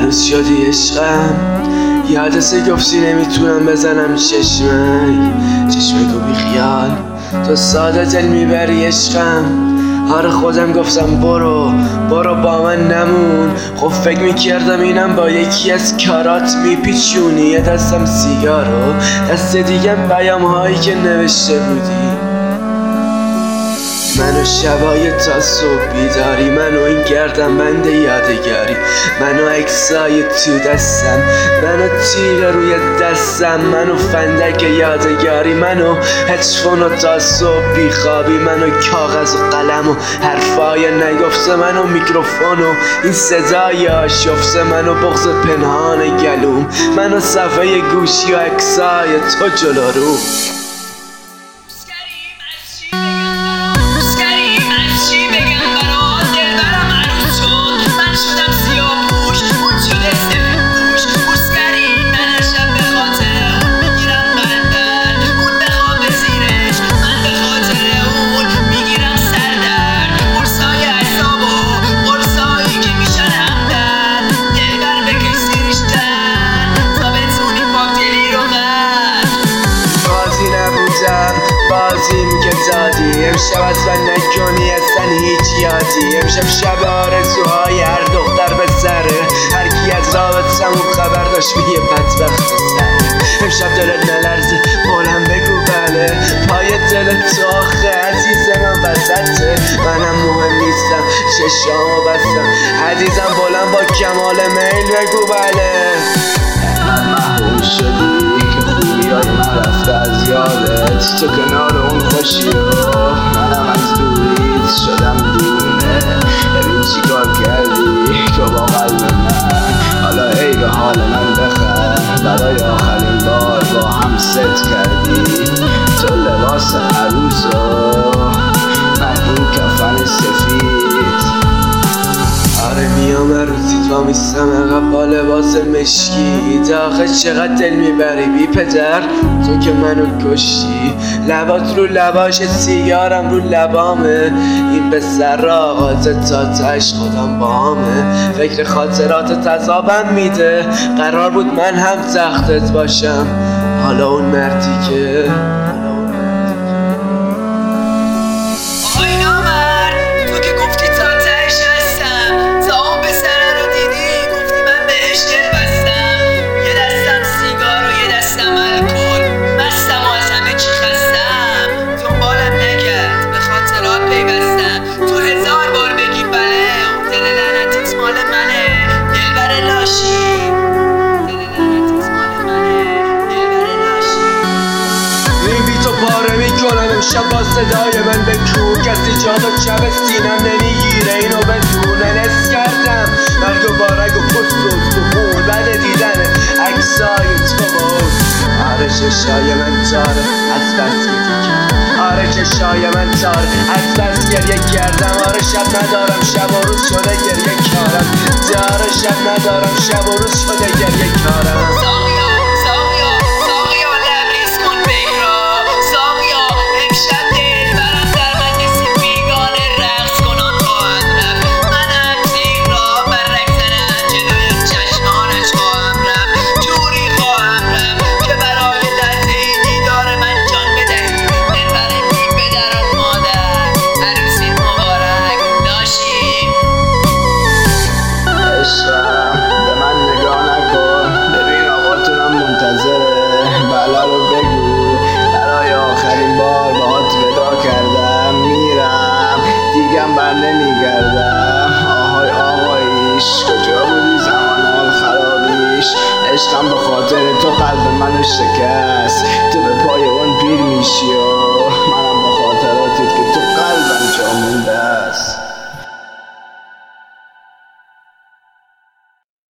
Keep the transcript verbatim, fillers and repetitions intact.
عروس شدی عشقم، یادت گفتی نمیتونم بزنم چشمک چشمکو بی خیال، تو ساده دل میبری عشقم. آره خودم گفتم برو برو با من نمون، خب فکر میکردم اینم با یکی از کارات میپیچونی. یه دستم سیگارو دست دیگم پیام هایی که نوشته بودی. منو شبای تا صبح بیداری، منو این گردم بند یادگاری، منو اکسای تو دستم، منو تیر روی دستم، منو فندک یادگاری، منو هدفونو تا صبح بیخوابی، منو کاغذ و قلم و حرفای نگفته، منو میکروفون و این صدای آشفته، منو بغض پنهان گلوم، منو صفحه گوشی و اکسای تو جلو رو. بازیم که زادی امشب از من نکنی اصلا هیچ یادی. امشب شب آرزوهای هر دختر به سره، هر کی از رابطمون خبر داشت میگه بدبخت سره. امشب دلت نلرزه بلند بگو بله، پای دل تو آخه عزیز من وسطه. منم مهم نیستم چشامو بستم عزیزم، بلند با کمال میل بگو بله. من محروم شدی که خوبیای من رفته از یادت، تو کنار اون خوشی و منم از دوریت شدم دیونه. ببین چی کار کردی تو با قلب من، حالا ای به حال من بخند. برای آخرین بار با هم ست کردی تو لباس عروس و من این کفن سفید. آره میام روزی تو میستم عقب با لباس مشکی، آخه چقدر دل میبری بی پدر تو که منو کشتی. لبات رو لباش سیگارم رو لبامه، این به سر آغازه تا تش خودم بامه. فکر خاطرات تذابم میده، قرار بود من هم تختت باشم، حالا اون مردی که امشب با صدای من بکو، کسی جا و شب سینم نمیگیره اینو بدون. نس کردم مرگ و بارگ و پست و سخون بعد دیدن عکسای تو بود. آره چشای من تاره از بس گریه، آره چشای من تاره از بس گریه کردم. آره شب ندارم شب و روز شده گریه کارم، آره شب ندارم شب و روز شده گریه کارم. به من نگاه نکن، ببین آقاتونم منتظره. بله رو بگو برای آخرین بار باهات ودا کردم، میرم دیگم بر نمیگردم. آهای آقاییش کجا بودی زمان حال خرابیش؟ عشقم به خاطر تو قلب منو شکست، تو به پای اون پیر میشی و منم با خاطراتت که تو قلبم جا مونده است.